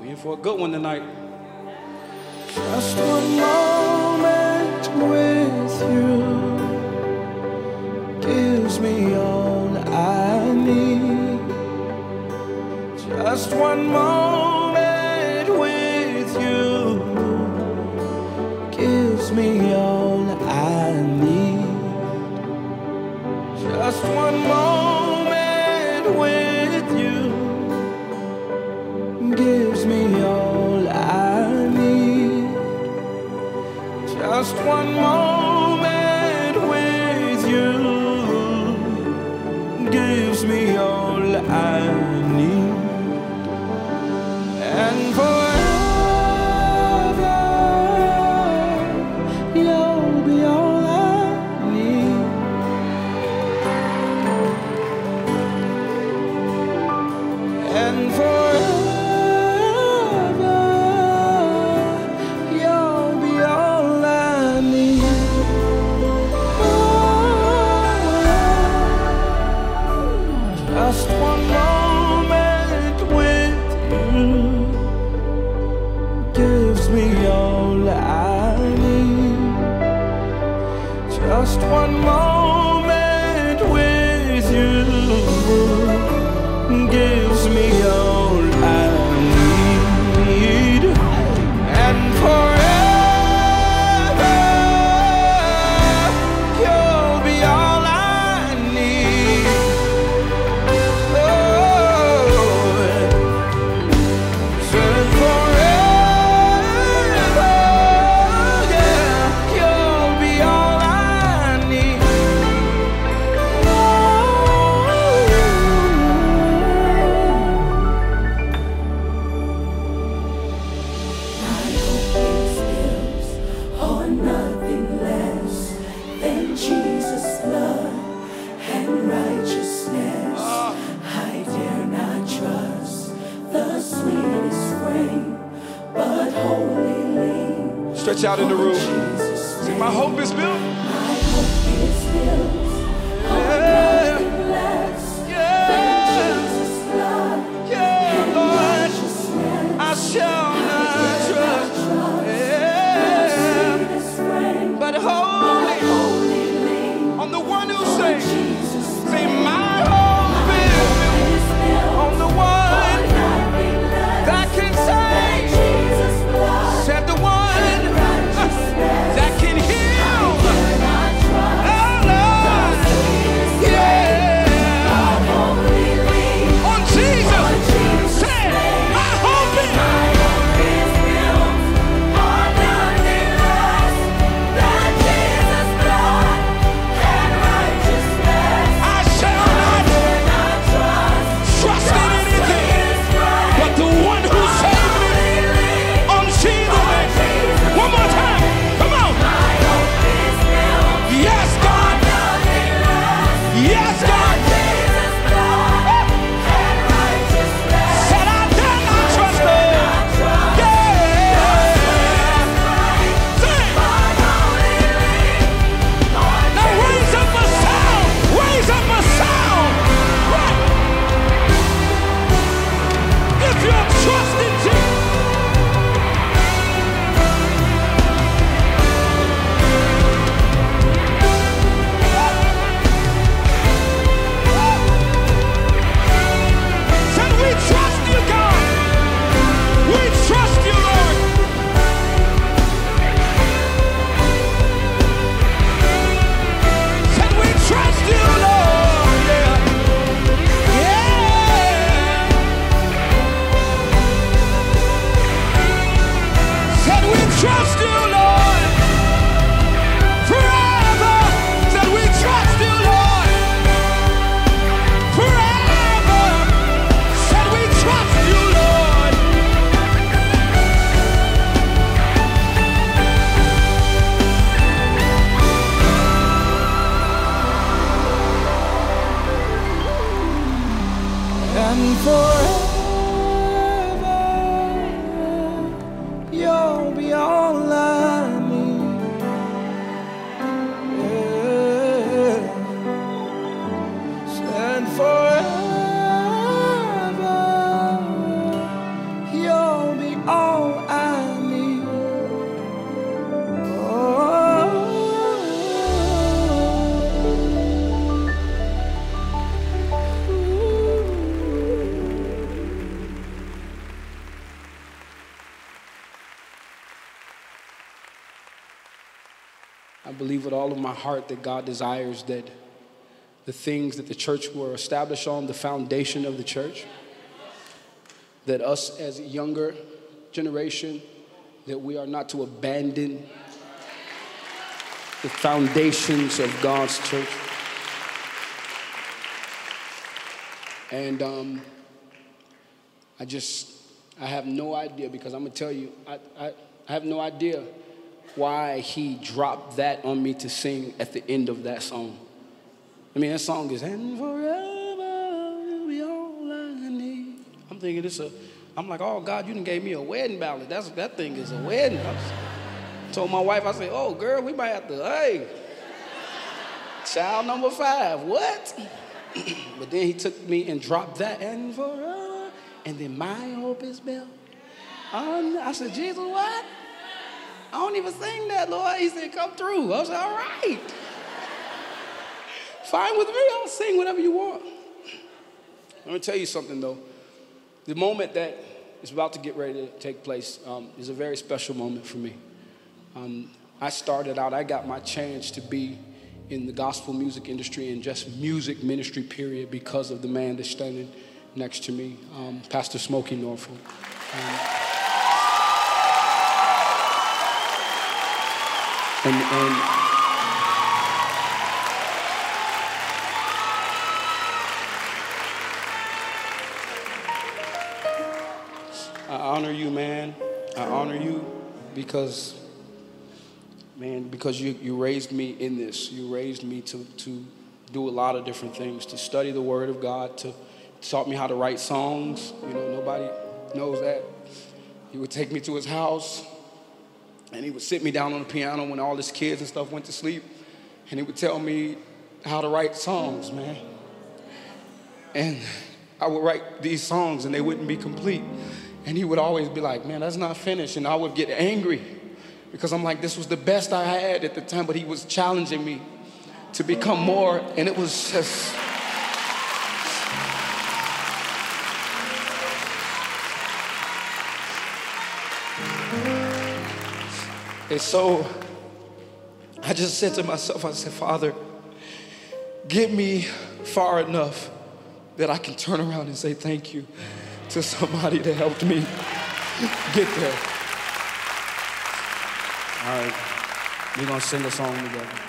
For a good one tonight. Just one moment with you gives me all I need. Just one moment with you gives me all I need. Just one moment with you gives me all I need. Just one moment with you gives me all I need. And forever you'll be all I need. And forever just one moment with you gives me all I need. Just one moment with you gives me all I need. And forever you'll be all I need. Stretch out in the room. See, my hope is built. My hope is built on nothing less than Jesus' blood and righteousness. I shall not trust, but wholly on the one who saves. Say, my hope is built on the one that can save. Said the one that can heal. Oh, Lord. I believe with all of my heart that God desires that the things that the church were established on, the foundation of the church, that us as a younger generation, that we are not to abandon the foundations of God's church. And I have no idea, because I'm gonna tell you, I have no idea why he dropped that on me to sing at the end of that song. I mean, that song is, and forever you'll be all I need. I'm thinking I'm like, oh God, you done gave me a wedding ballad. That thing is a wedding. I told my wife, I said, oh girl, we might have to, hey, child number 5, what? But then he took me and dropped that, and forever, and then my hope is built. I said, Jesus, what? I don't even sing that, Lord. He said, come through. I said, all right. Fine with me, I'll sing whatever you want. Let me tell you something, though. The moment that is about to get ready to take place is a very special moment for me. I started out, I got my chance to be in the gospel music industry and just music ministry, period, because of the man that's standing next to me, Pastor Smokey Norfolk. I honor you, man. I honor you because you raised me in this. You raised me to do a lot of different things, to study the Word of God, taught me how to write songs. You know, nobody knows that. He would take me to his house, and he would sit me down on the piano when all his kids and stuff went to sleep, and he would tell me how to write songs, man. And I would write these songs, and they wouldn't be complete. And he would always be like, man, that's not finished. And I would get angry because I'm like, this was the best I had at the time, but he was challenging me to become more. And it was just... And so I just said to myself, I said, Father, get me far enough that I can turn around and say thank you to somebody that helped me get there. All right, we're gonna sing a song together.